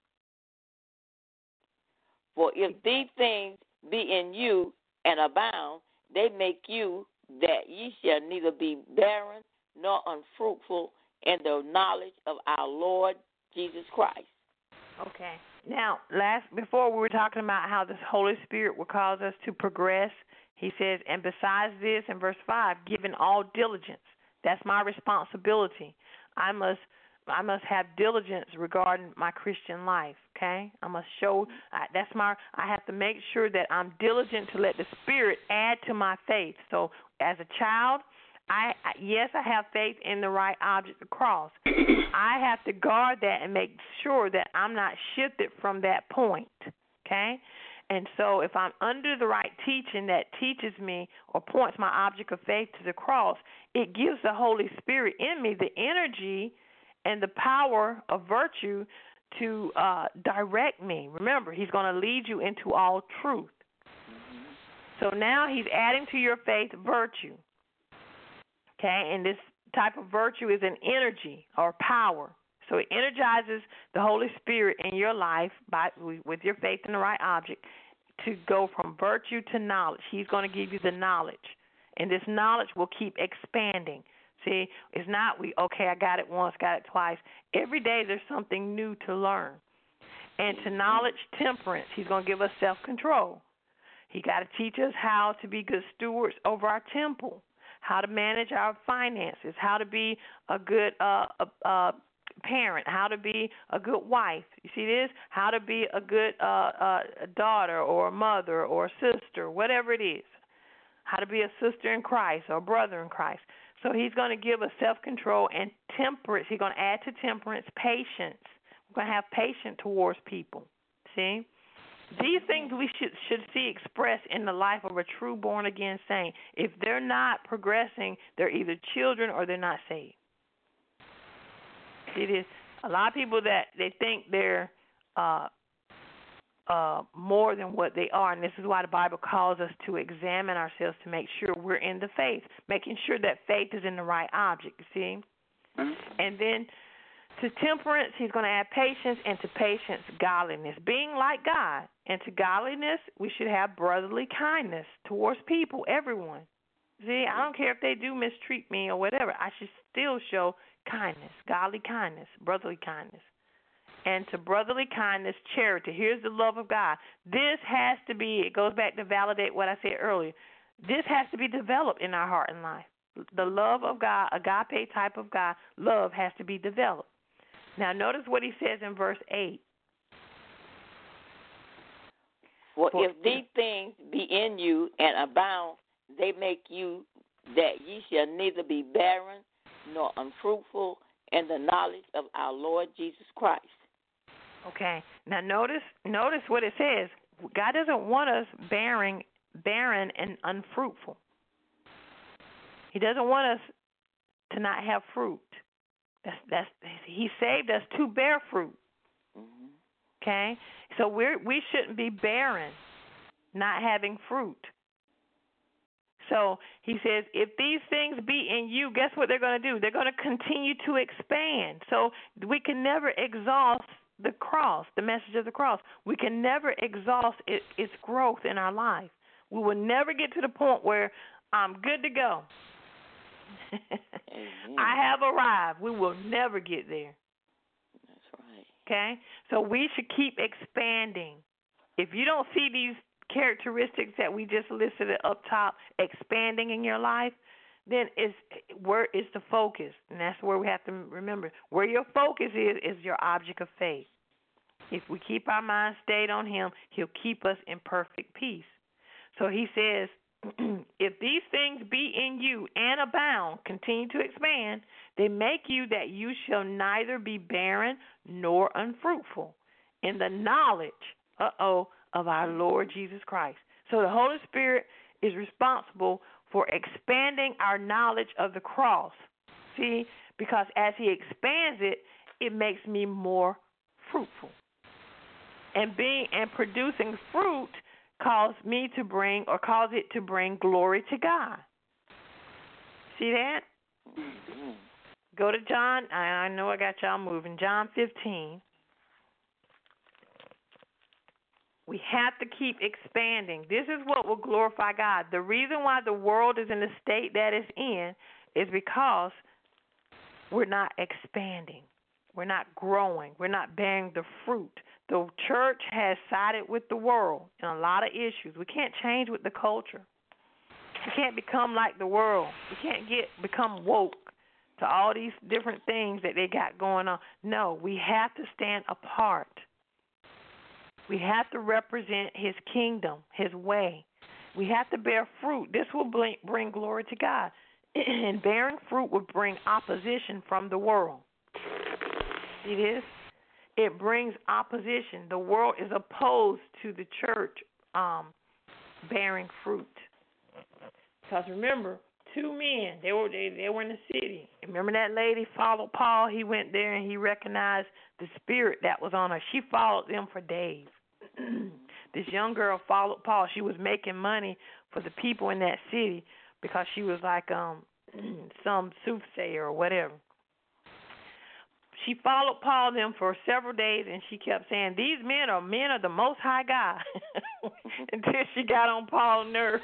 For if these things be in you and abound, they make you that ye shall neither be barren nor unfruitful in the knowledge of our Lord Jesus Christ. Okay. Now, last before we were talking about how the Holy Spirit will cause us to progress. He says, and besides this, in verse five, given all diligence. That's my responsibility. I must I must have diligence regarding my Christian life, okay? I must show, I, that's my, I have to make sure that I'm diligent to let the Spirit add to my faith. So as a child, I yes, I have faith in the right object, the cross. I have to guard that and make sure that I'm not shifted from that point, okay? And so if I'm under the right teaching that teaches me or points my object of faith to the cross, it gives the Holy Spirit in me the energy and the power of virtue to uh, direct me. Remember, he's going to lead you into all truth. So now he's adding to your faith virtue. Okay, and this type of virtue is an energy or power. So it energizes the Holy Spirit in your life by with your faith in the right object to go from virtue to knowledge. He's going to give you the knowledge, and this knowledge will keep expanding. See, it's not we, okay, I got it once, got it twice. Every day there's something new to learn. And to knowledge, temperance, he's going to give us self-control. He got to teach us how to be good stewards over our temple, how to manage our finances, how to be a good uh, uh, parent, how to be a good wife. You see this? How to be a good uh, uh, daughter or a mother or a sister, whatever it is. How to be a sister in Christ or a brother in Christ. So he's going to give us self-control and temperance. He's going to add to temperance patience. We're going to have patience towards people. See? These things we should should see expressed in the life of a true born-again saint. If they're not progressing, they're either children or they're not saved. It is a lot of people that they think they're uh, uh, more than what they are, and this is why the Bible calls us to examine ourselves to make sure we're in the faith, making sure that faith is in the right object, you see? And then to temperance, he's going to add patience, and to patience, godliness, being like God. And to godliness, we should have brotherly kindness towards people, everyone. See, I don't care if they do mistreat me or whatever. I should still show kindness, godly kindness, brotherly kindness. And to brotherly kindness, charity. Here's the love of God. This has to be, it goes back to validate what I said earlier. This has to be developed in our heart and life. The love of God, agape type of God, love has to be developed. Now, notice what he says in verse eight. For if these things be in you and abound, they make you that ye shall neither be barren nor unfruitful in the knowledge of our Lord Jesus Christ. Okay. Now, notice notice what it says. God doesn't want us barren, barren and unfruitful. He doesn't want us to not have fruit. That's, that's, he saved us to bear fruit. Mm-hmm. Okay? So we're, we shouldn't be barren, not having fruit. So he says, if these things be in you, guess what they're going to do? They're going to continue to expand. So we can never exhaust the cross, the message of the cross. We can never exhaust it, its growth in our life. We will never get to the point where I'm good to go. I have arrived. We will never get there. That's right. Okay? So we should keep expanding. If you don't see these characteristics that we just listed up top expanding in your life, then it's, where is the focus? And that's where we have to remember. Where your focus is, is your object of faith. If we keep our mind stayed on him, he'll keep us in perfect peace. So he says, if these things be in you and abound, continue to expand, they make you that you shall neither be barren nor unfruitful in the knowledge, uh-oh, of our Lord Jesus Christ. So the Holy Spirit is responsible for expanding our knowledge of the cross. See, because as he expands it, it makes me more fruitful. And being and producing fruit cause me to bring or cause it to bring glory to God. See that? Mm-hmm. Go to John. I, I know I got y'all moving. John fifteen. We have to keep expanding. This is what will glorify God. The reason why the world is in the state that it's in is because we're not expanding. We're not growing. We're not bearing the fruit. The church has sided with the world in a lot of issues. We can't change with the culture. We can't become like the world. We can't get become woke to all these different things that they got going on. No, we have to stand apart. We have to represent his kingdom, his way. We have to bear fruit. This will bring glory to God. And bearing fruit will bring opposition from the world. See this? It brings opposition. The world is opposed to the church um, bearing fruit. Because remember, two men, they were they, they were in the city. Remember that lady followed Paul? He went there and he recognized the spirit that was on her. She followed them for days. This young girl followed Paul. She was making money for the people in that city because she was like um some soothsayer or whatever. She followed Paul them for several days, and she kept saying, these men are men of the Most High God, until she got on Paul's nerves.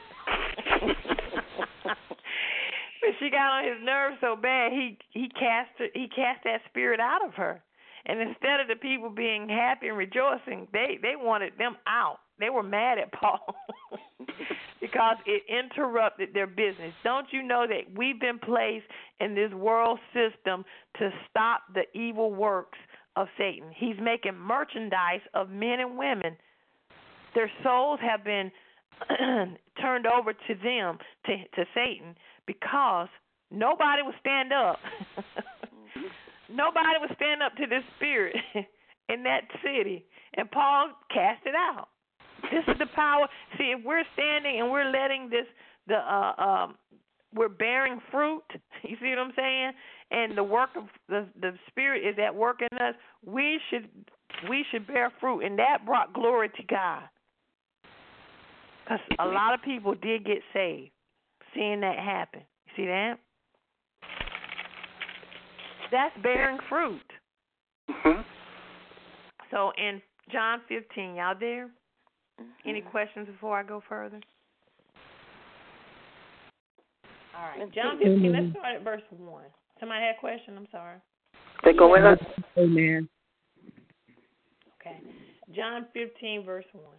But she got on his nerves so bad, he he cast he cast that spirit out of her. And instead of the people being happy and rejoicing, they, they wanted them out. They were mad at Paul because it interrupted their business. Don't you know that we've been placed in this world system to stop the evil works of Satan? He's making merchandise of men and women. Their souls have been turned over to them, to, to Satan, because nobody would stand up. Nobody would stand up to this spirit in that city, and Paul cast it out. This is the power. See, if we're standing and we're letting this, the uh, um, we're bearing fruit. You see what I'm saying? And the work of the the spirit is at work in us. We should we should bear fruit, and that brought glory to God. Because a lot of people did get saved, seeing that happen. You see that? That's bearing fruit. Mm-hmm. So in John fifteen, y'all there? Mm-hmm. Any questions before I go further? All right, John fifteen, let's start at verse one. Somebody had a question? I'm sorry. They're going up. Amen. Okay. John fifteen, verse one.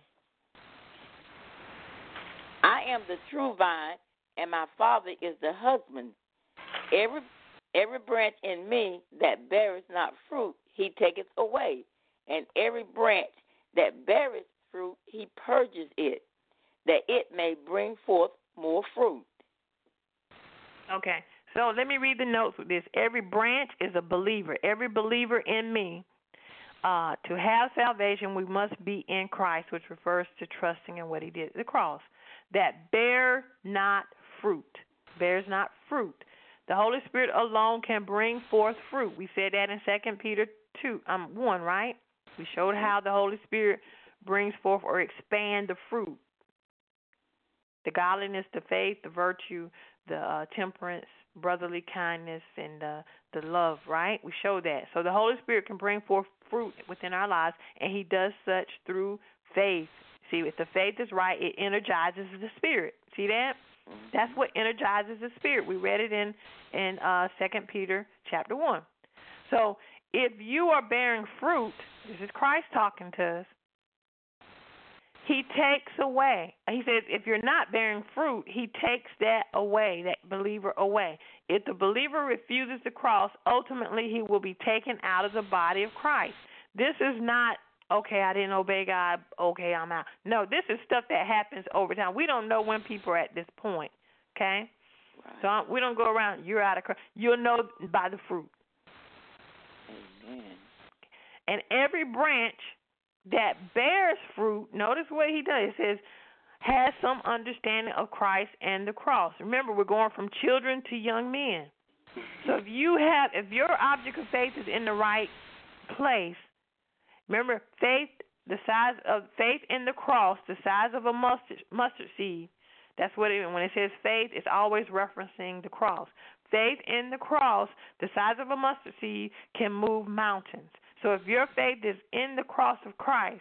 I am the true vine, and my Father is the husband. Every every branch in me that beareth not fruit, he taketh away. And every branch that beareth fruit, he purges it, that it may bring forth more fruit. Okay. So let me read the notes with this. Every branch is a believer. Every believer in me. Uh, to have salvation, we must be in Christ, which refers to trusting in what he did at the cross. That bear not fruit. Bears not fruit. The Holy Spirit alone can bring forth fruit. We said that in Second Peter two, um, one, right? We showed how the Holy Spirit brings forth or expand the fruit. The godliness, the faith, the virtue, the uh, temperance, brotherly kindness, and uh, the love, right? We show that. So the Holy Spirit can bring forth fruit within our lives, and he does such through faith. See, if the faith is right, it energizes the spirit. See that? That's what energizes the spirit. We read it in in uh, Second Peter chapter one. So if you are bearing fruit, this is Christ talking to us, he takes away. He says if you're not bearing fruit, he takes that away, that believer away. If the believer refuses the cross, ultimately he will be taken out of the body of Christ. This is not, okay, I didn't obey God, okay, I'm out. No, this is stuff that happens over time. We don't know when people are at this point, okay? Right. So we don't go around, you're out of Christ. You'll know by the fruit. Amen. And every branch that bears fruit, notice what he does. It says, has some understanding of Christ and the cross. Remember, we're going from children to young men. So if you have, if your object of faith is in the right place, remember, faith, the size of faith in the cross, the size of a mustard, mustard seed. That's what it, when it says faith, it's always referencing the cross. Faith in the cross, the size of a mustard seed, can move mountains. So if your faith is in the cross of Christ,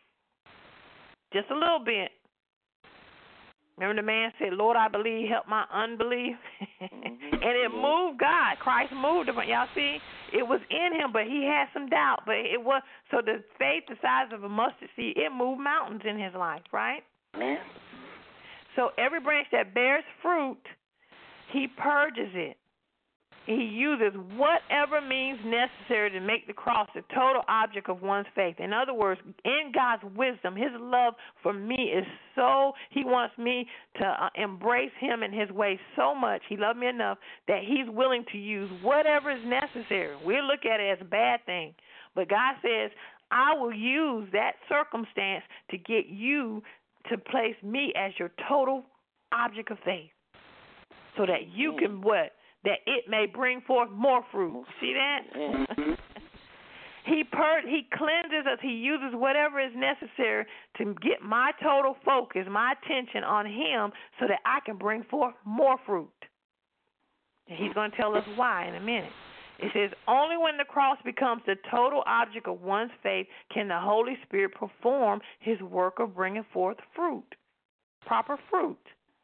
just a little bit. Remember the man said, Lord, I believe, help my unbelief. Mm-hmm. And it moved God. Christ moved him. Y'all see, it was in him, but he had some doubt. But it was, so the faith the size of a mustard seed, it moved mountains in his life, right? Yeah. So every branch that bears fruit, he purges it. He uses whatever means necessary to make the cross the total object of one's faith. In other words, in God's wisdom, his love for me is so, he wants me to uh, embrace him in his way so much. He loved me enough that he's willing to use whatever is necessary. We look at it as a bad thing. But God says, I will use that circumstance to get you to place me as your total object of faith so that you can what? That it may bring forth more fruit. See that? Mm-hmm. he pur- He cleanses us. He uses whatever is necessary to get my total focus, my attention on him so that I can bring forth more fruit. And he's going to tell us why in a minute. It says, only when the cross becomes the total object of one's faith can the Holy Spirit perform his work of bringing forth fruit, proper fruit.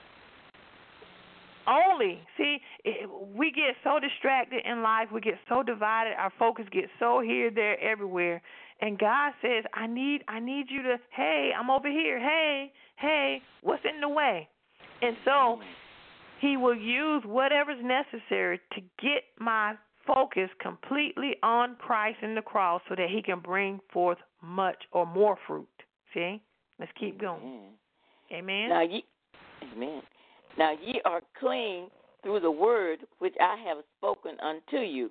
Only, see, it, we get so distracted in life, we get so divided, our focus gets so here, there, everywhere. And God says, I need I need you to, hey, I'm over here, hey, hey, what's in the way? And so he will use whatever's necessary to get my focus completely on Christ and the cross so that he can bring forth much or more fruit. See? Let's keep going. Amen? Now, ye, amen. Now ye are clean through the word which I have spoken unto you.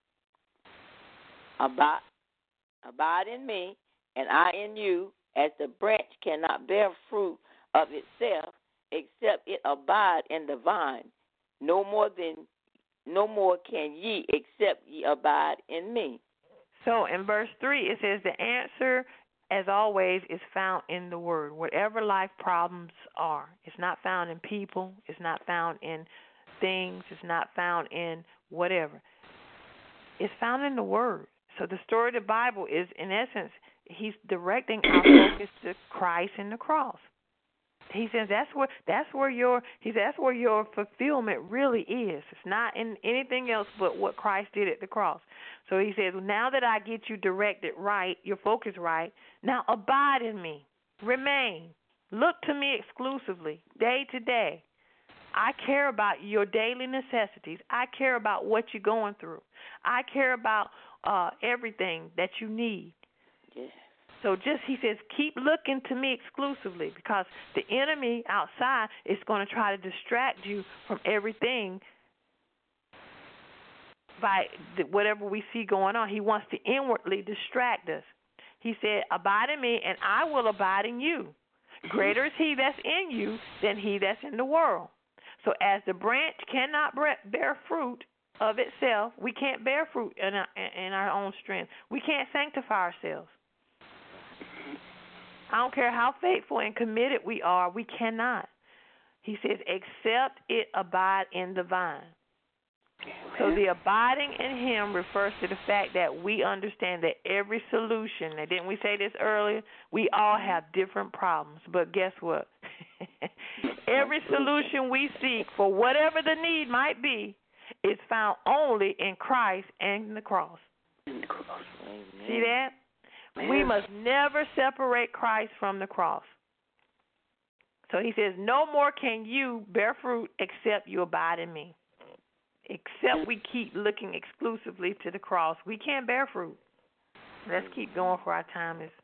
Abide, abide in me, and I in you, as the branch cannot bear fruit of itself, except it abide in the vine. No more than, no more can ye, except ye abide in me. So in verse three, it says the answer, as always, is found in the Word. Whatever life problems are, it's not found in people. It's not found in things. It's not found in whatever. It's found in the Word. So the story of the Bible is, in essence, he's directing our focus to Christ and the cross. He says that's where that's where your he says that's where your fulfillment really is. It's not in anything else but what Christ did at the cross. So he says, now that I get you directed right, your focus right, now abide in me, remain, look to me exclusively, day to day. I care about your daily necessities. I care about what you're going through. I care about uh, everything that you need. Yes. So just, he says, keep looking to me exclusively, because the enemy outside is going to try to distract you from everything by whatever we see going on. He wants to inwardly distract us. He said, abide in me, and I will abide in you. Greater is he that's in you than he that's in the world. So as the branch cannot bear fruit of itself, we can't bear fruit in our, in our own strength. We can't sanctify ourselves. I don't care how faithful and committed we are, we cannot. He says, except it abide in the vine. So the abiding in him refers to the fact that we understand that every solution, and didn't we say this earlier? We all have different problems, but guess what? Every solution we seek for whatever the need might be is found only in Christ and the cross. In the cross. Amen. See that? Amen. We must never separate Christ from the cross. So he says, no more can you bear fruit except you abide in me. Except we keep looking exclusively to the cross. We can't bear fruit. Let's keep going for our time is.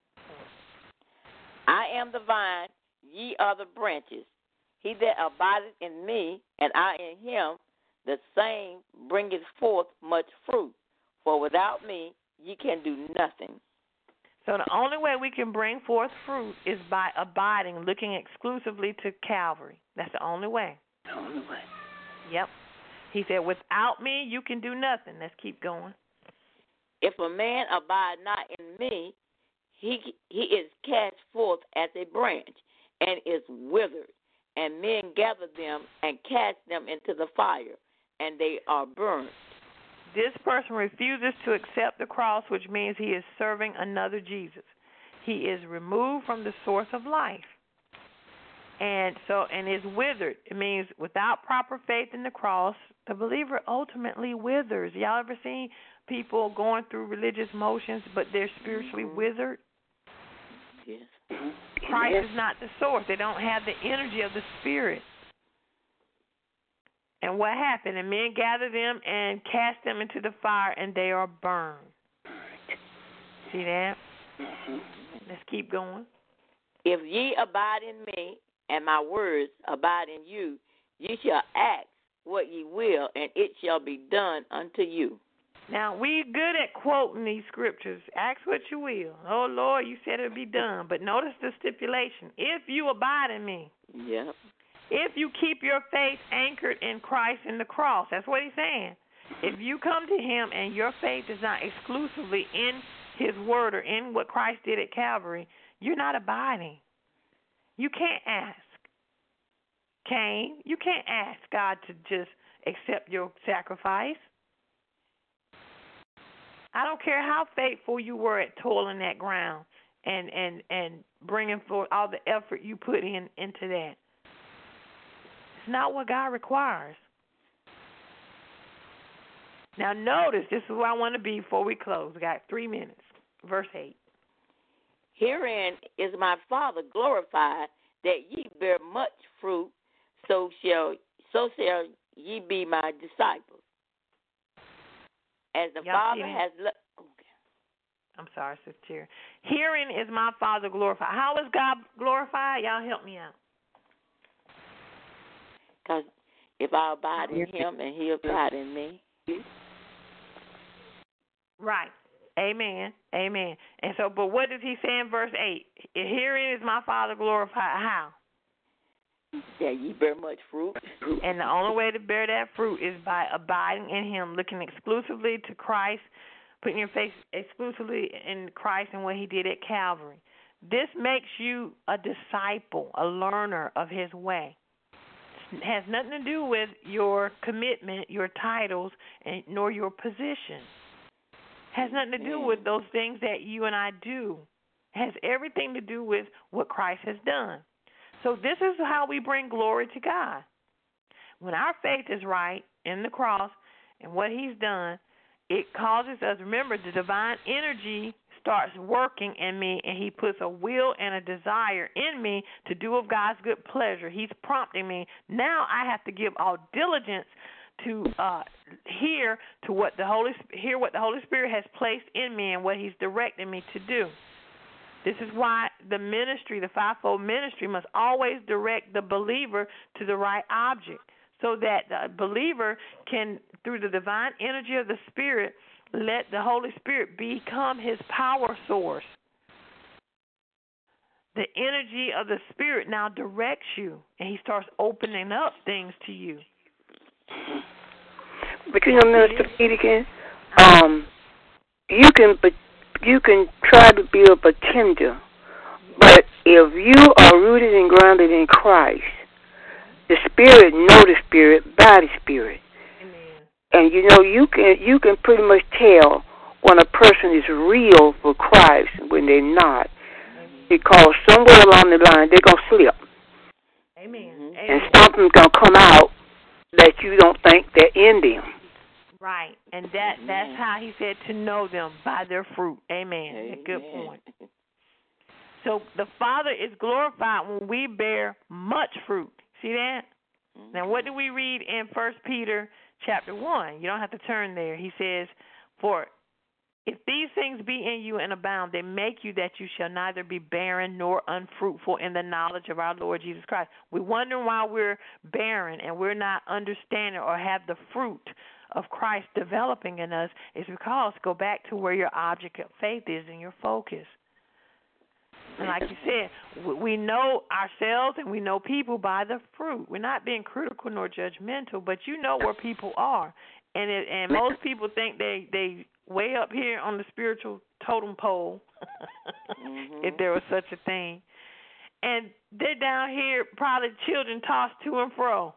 I am the vine, ye are the branches. He that abideth in me, and I in him, the same bringeth forth much fruit. For without me, ye can do nothing. So the only way we can bring forth fruit is by abiding, looking exclusively to Calvary. That's the only way. The only way. Yep. He said, without me, you can do nothing. Let's keep going. If a man abide not in me, he he is cast forth as a branch and is withered, and men gather them and cast them into the fire, and they are burned. This person refuses to accept the cross, which means he is serving another Jesus. He is removed from the source of life. And so, and is withered. It means without proper faith in the cross, the believer ultimately withers. Y'all ever seen people going through religious motions, but they're spiritually mm-hmm. withered? Yes. Christ yes. is not the source. They don't have the energy of the Spirit. And what happened? And men gathered them and cast them into the fire, and they are burned. See that? Mm-hmm. Let's keep going. If ye abide in me, and my words abide in you, ye shall ask what ye will, and it shall be done unto you. Now, we good at quoting these scriptures. Ask what you will. Oh, Lord, you said it would be done. But notice the stipulation. If you abide in me. Yep. If you keep your faith anchored in Christ and the cross. That's what he's saying. If you come to him and your faith is not exclusively in his word or in what Christ did at Calvary, you're not abiding. You can't ask. Cain, you can't ask God to just accept your sacrifice. I don't care how faithful you were at toiling that ground and, and, and bringing forth all the effort you put in into that. It's not what God requires. Now notice, this is where I want to be before we close. We got three minutes. Verse eight. Herein is my Father glorified, that ye bear much fruit, so shall so shall ye be my disciples. As the Y'all Father has lo- okay. I'm sorry, Sister Terry. Herein is my Father glorified. How is God glorified? Y'all help me out. Because if I abide in him and he abide in me. Right. Amen. Amen. And so, but what does he say in verse eight? Herein is my Father glorified. How? Yeah, ye bear much fruit. And the only way to bear that fruit is by abiding in him, looking exclusively to Christ, putting your faith exclusively in Christ and what he did at Calvary. This makes you a disciple, a learner of his way. It has nothing to do with your commitment, your titles, and nor your position. It has nothing to do with those things that you and I do. It has everything to do with what Christ has done. So this is how we bring glory to God. When our faith is right in the cross and what he's done, it causes us, remember, the divine energy starts working in me, and he puts a will and a desire in me to do of God's good pleasure. He's prompting me. Now I have to give all diligence to uh, hear to what the Holy hear what the Holy Spirit has placed in me and what he's directing me to do. This is why the ministry, the fivefold ministry, must always direct the believer to the right object, so that the believer can, through the divine energy of the Spirit, let the Holy Spirit become his power source. The energy of the Spirit now directs you, and he starts opening up things to you. But you know, Minister Peterkin, um, you can, but you can try to be a pretender, but if you are rooted and grounded in Christ, the Spirit know the Spirit by the Spirit. Amen. And you know, you can you can pretty much tell when a person is real for Christ and when they're not, Amen. Because somewhere along the line they're gonna slip. Amen. And something's gonna come out that you don't think they're in them. Right. And that Amen. that's how he said to know them by their fruit. Amen. Amen. Good point. So the Father is glorified when we bear much fruit. See that? Mm-hmm. Now what do we read in First Peter chapter one? You don't have to turn there. He says, for if these things be in you and abound, they make you that you shall neither be barren nor unfruitful in the knowledge of our Lord Jesus Christ. We wonder why we're barren and we're not understanding or have the fruit of Christ developing in us is because go back to where your object of faith is and your focus. And like you said, we know ourselves and we know people by the fruit. We're not being critical nor judgmental, but you know where people are. And it, and most people think they they way up here on the spiritual totem pole, mm-hmm. if there was such a thing. And they're down here, probably children tossed to and fro.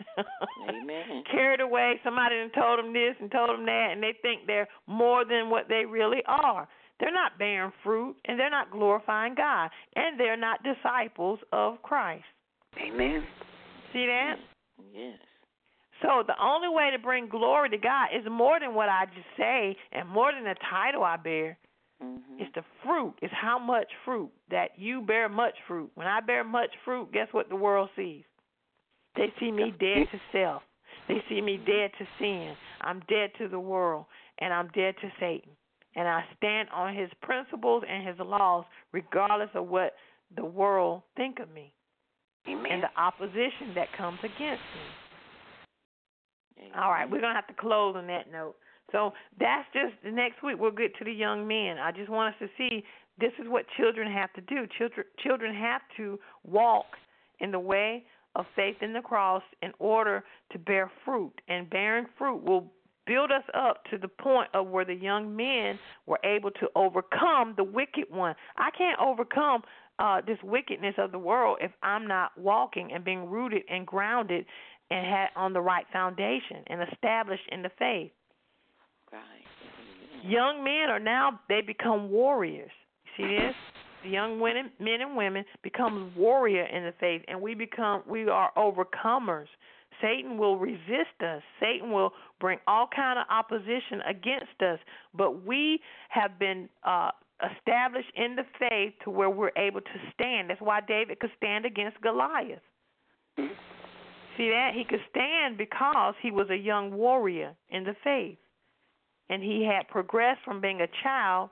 Amen. Carried away. Somebody done told them this and told them that, and they think they're more than what they really are. They're not bearing fruit, and they're not glorifying God, and they're not disciples of Christ. Amen. See that? Yes. So the only way to bring glory to God is more than what I just say and more than the title I bear. Mm-hmm. It's the fruit. It's how much fruit that you bear much fruit. When I bear much fruit, guess what the world sees? They see me dead to self. They see me dead to sin. I'm dead to the world, and I'm dead to Satan. And I stand on his principles and his laws regardless of what the world think of me. Amen. And the opposition that comes against me. Amen. All right, we're going to have to close on that note. So that's just the next week we'll get to the young men. I just want us to see this is what children have to do. Children, children have to walk in the way of faith in the cross in order to bear fruit. And bearing fruit will build us up to the point of where the young men were able to overcome the wicked one. I can't overcome uh, this wickedness of the world if I'm not walking and being rooted and grounded and had on the right foundation and established in the faith. Right. Young men are now, they become warriors. See this? The young women, men and women become warrior in the faith, and we become, we are overcomers. Satan will resist us. Satan will bring all kind of opposition against us, but we have been uh, established in the faith to where we're able to stand. That's why David could stand against Goliath. See that? He could stand because he was a young warrior in the faith, and he had progressed from being a child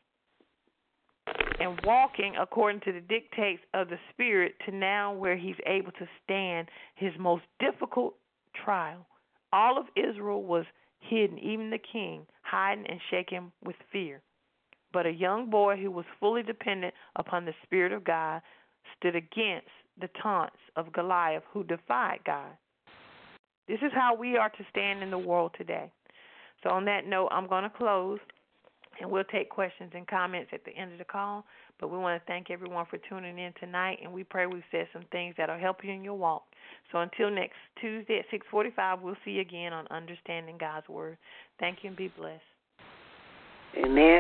and walking according to the dictates of the Spirit to now where he's able to stand his most difficult trial. All of Israel was hidden, even the king, hiding and shaking with fear. But a young boy who was fully dependent upon the Spirit of God stood against the taunts of Goliath, who defied God. This is how we are to stand in the world today. So on that note, I'm going to close. And we'll take questions and comments at the end of the call. But we want to thank everyone for tuning in tonight, and we pray we've said some things that will help you in your walk. So until next Tuesday at six forty-five, we'll see you again on Understanding God's Word. Thank you and be blessed. Amen.